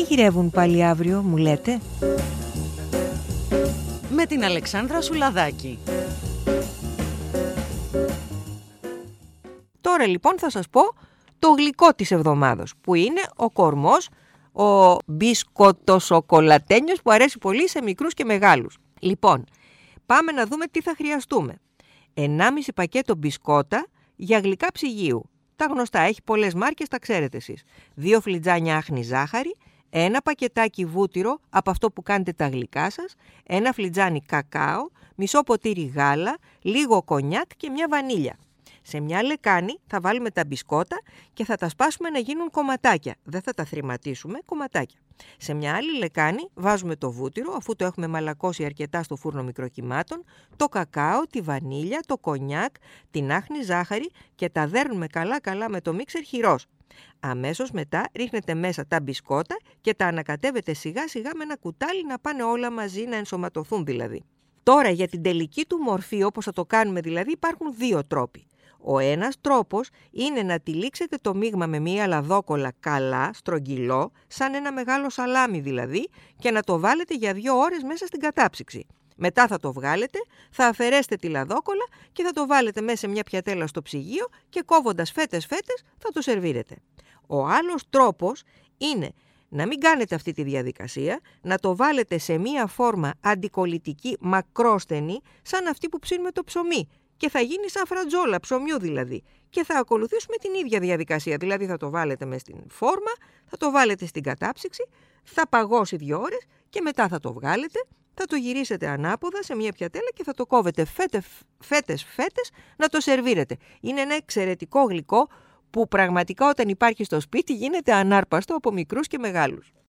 μαγειρεύουν πάλι αύριο, μου λέτε? Με την Αλεξάνδρα Σουλαδάκη. Τώρα λοιπόν θα σας πω το γλυκό της εβδομάδος, που είναι ο κορμός, ο μπισκοτοσοκολατένιος που αρέσει πολύ σε μικρούς και μεγάλους. Λοιπόν, πάμε να δούμε τι θα χρειαστούμε. 1,5 πακέτο μπισκότα για γλυκά ψυγείου. Τα γνωστά, έχει πολλές μάρκες, τα ξέρετε εσείς. 2 φλιτζάνια άχνη ζάχαρη, 1 πακετάκι βούτυρο από αυτό που κάνετε τα γλυκά σας, 1 φλιτζάνι κακάο, μισό ποτήρι γάλα, λίγο κονιάκ και μια βανίλια. Σε μια λεκάνη θα βάλουμε τα μπισκότα και θα τα σπάσουμε να γίνουν κομματάκια. Δεν θα τα θρηματίσουμε, κομματάκια. Σε μια άλλη λεκάνη βάζουμε το βούτυρο, αφού το έχουμε μαλακώσει αρκετά στο φούρνο μικροκυμάτων, το κακάο, τη βανίλια, το κονιάκ, την άχνη ζάχαρη και τα δέρνουμε καλά με το μίξερ χειρός. Αμέσως μετά ρίχνετε μέσα τα μπισκότα και τα ανακατεύετε σιγά με ένα κουτάλι να πάνε όλα μαζί, να ενσωματωθούν δηλαδή. Τώρα για την τελική του μορφή, όπως θα το κάνουμε δηλαδή, υπάρχουν 2 τρόποι. Ο ένας τρόπος είναι να τυλίξετε το μείγμα με μία λαδόκολλα καλά, στρογγυλό, σαν ένα μεγάλο σαλάμι δηλαδή, και να το βάλετε για 2 ώρες μέσα στην κατάψυξη. Μετά θα το βγάλετε, θα αφαιρέσετε τη λαδόκολλα και θα το βάλετε μέσα σε μια πιατέλα στο ψυγείο και κόβοντας φέτες θα το σερβίρετε. Ο άλλος τρόπος είναι να μην κάνετε αυτή τη διαδικασία, να το βάλετε σε μία φόρμα αντικολλητική μακρόστενη, σαν αυτή που ψήνουμε το ψωμί. Και θα γίνει σαν φρατζόλα, ψωμιού δηλαδή. Και θα ακολουθήσουμε την ίδια διαδικασία. Δηλαδή θα το βάλετε μες στην φόρμα, θα το βάλετε στην κατάψυξη, θα παγώσει 2 ώρες και μετά θα το βγάλετε, θα το γυρίσετε ανάποδα σε μια πιατέλα και θα το κόβετε φέτες να το σερβίρετε. Είναι ένα εξαιρετικό γλυκό που πραγματικά όταν υπάρχει στο σπίτι γίνεται ανάρπαστο από μικρούς και μεγάλους.